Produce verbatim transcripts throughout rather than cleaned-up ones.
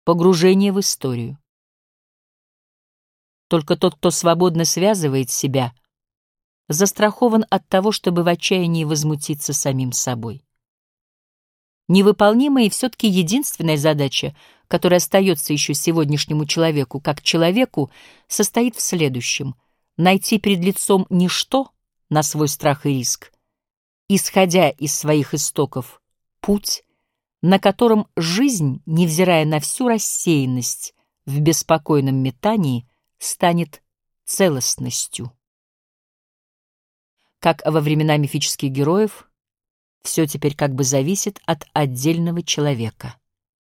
Погружение в историю. Только тот, кто свободно связывает себя, застрахован от того, чтобы в отчаянии возмутиться самим собой. Невыполнимая и все-таки единственная задача, которая остается еще сегодняшнему человеку, как человеку, состоит в следующем: найти перед лицом ничто на свой страх и риск, исходя из своих истоков, путь, на котором жизнь, невзирая на всю рассеянность в беспокойном метании, станет целостностью. Как во времена мифических героев, все теперь как бы зависит от отдельного человека.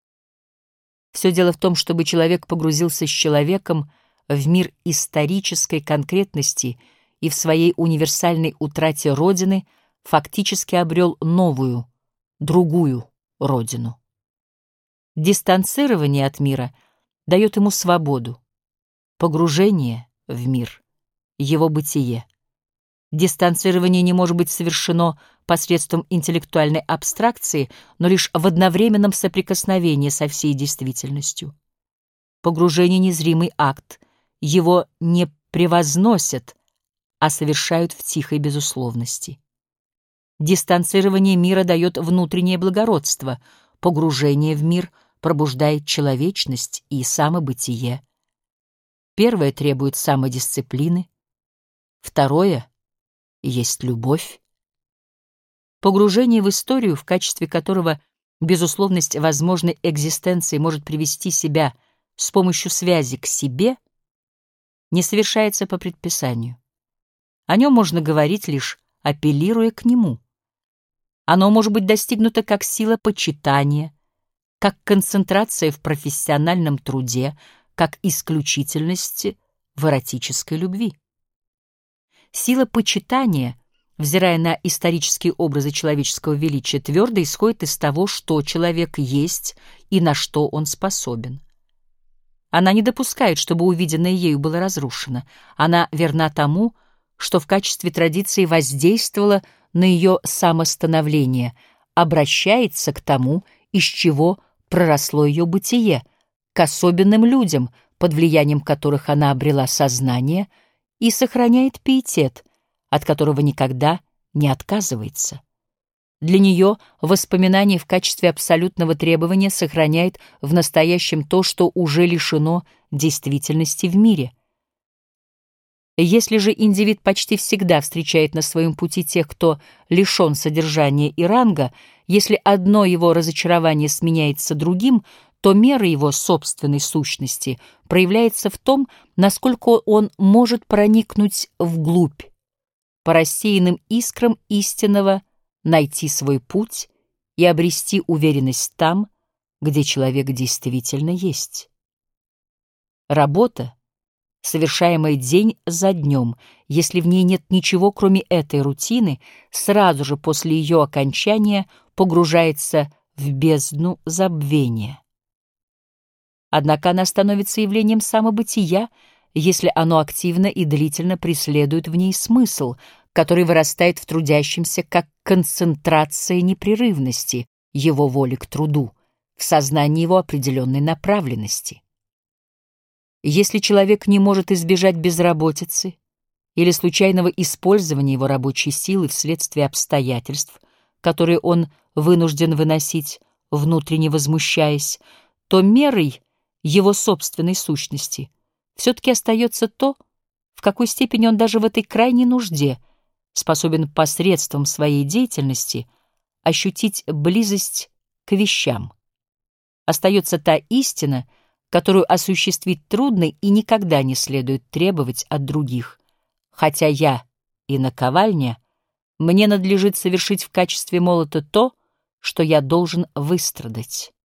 Все дело в том, чтобы человек погрузился с человеком в мир исторической конкретности и в своей универсальной утрате Родины фактически обрел новую, другую Родину. Дистанцирование от мира дает ему свободу, погружение в мир — его бытие. Дистанцирование не может быть совершено посредством интеллектуальной абстракции, но лишь в одновременном соприкосновении со всей действительностью. Погружение — незримый акт, его не превозносят, а совершают в тихой безусловности. Дистанцирование мира дает внутреннее благородство, погружение в мир пробуждает человечность и самобытие. Первое требует самодисциплины, второе есть любовь. Погружение в историю, в качестве которого безусловность возможной экзистенции может привести себя с помощью связи к себе, не совершается по предписанию. О нем можно говорить, лишь апеллируя к нему. Оно может быть достигнуто как сила почитания, как концентрация в профессиональном труде, как исключительность в эротической любви. Сила почитания, взирая на исторические образы человеческого величия, твердо исходит из того, что человек есть и на что он способен. Она не допускает, чтобы увиденное ею было разрушено. Она верна тому, что в качестве традиции воздействовало на ее самостановление, обращается к тому, из чего проросло ее бытие, к особенным людям, под влиянием которых она обрела сознание, и сохраняет пиетет, от которого никогда не отказывается. Для нее воспоминание в качестве абсолютного требования сохраняет в настоящем то, что уже лишено действительности в мире. Если же индивид почти всегда встречает на своем пути тех, кто лишен содержания и ранга, если одно его разочарование сменяется другим, то мера его собственной сущности проявляется в том, насколько он может проникнуть вглубь, по рассеянным искрам истинного найти свой путь и обрести уверенность там, где человек действительно есть. Работа, совершаемая день за днем, если в ней нет ничего, кроме этой рутины, сразу же после ее окончания погружается в бездну забвения. Однако она становится явлением самобытия, если оно активно и длительно преследует в ней смысл, который вырастает в трудящемся как концентрация непрерывности его воли к труду, в сознании его определенной направленности. Если человек не может избежать безработицы или случайного использования его рабочей силы вследствие обстоятельств, которые он вынужден выносить, внутренне возмущаясь, то мерой его собственной сущности все-таки остается то, в какой степени он даже в этой крайней нужде способен посредством своей деятельности ощутить близость к вещам. Остается та истина, которую осуществить трудно и никогда не следует требовать от других. Хотя я и наковальня, мне надлежит совершить в качестве молота то, что я должен выстрадать.